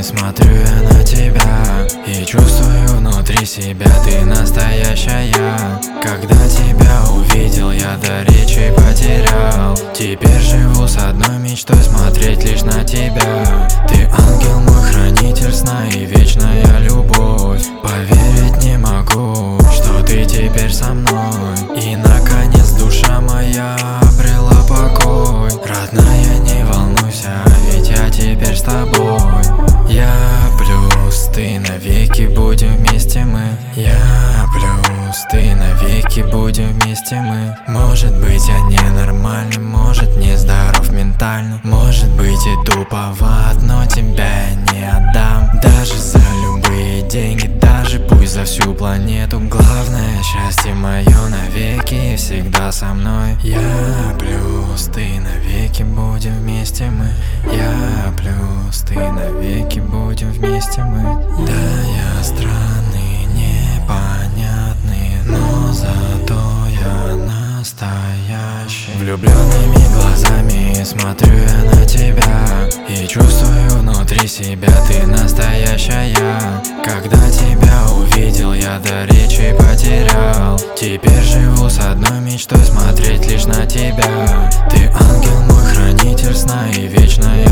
смотрю я на тебя и чувствую внутри себя, ты настоящая. Когда тебя увидел, я до речи потерял. Теперь живу с одной мечтой, смотреть лишь на тебя. Ты ангел мой, хранитель сна и вечная любовь. Поверить не могу, что ты теперь со мной. И наконец душа моя обрела покой. Родная, не волнуйся, ведь я теперь с тобой. Я плюс ты, навеки будем вместе мы. Я плюс ты, навеки будем вместе мы. Может быть, я ненормальный, может, нездоров ментально, может быть, и туповат, но тебя я не отдам. Даже за любые деньги, даже пусть за всю планету. Главное, счастье мое навеки и всегда со мной. Я плюс ты, навеки будем вместе мы. Я плюс ты, навеки будем вместе мы. Да, я странный, непонятный, но зато я настоящий. Влюбленными глазами смотрю я на тебя и чувствую внутри себя, ты настоящая. Когда тебя увидел, я до речи потерял. Теперь живу с одной мечтой, смотреть лишь на тебя. Ты ангел мой, хранитель сна и вечная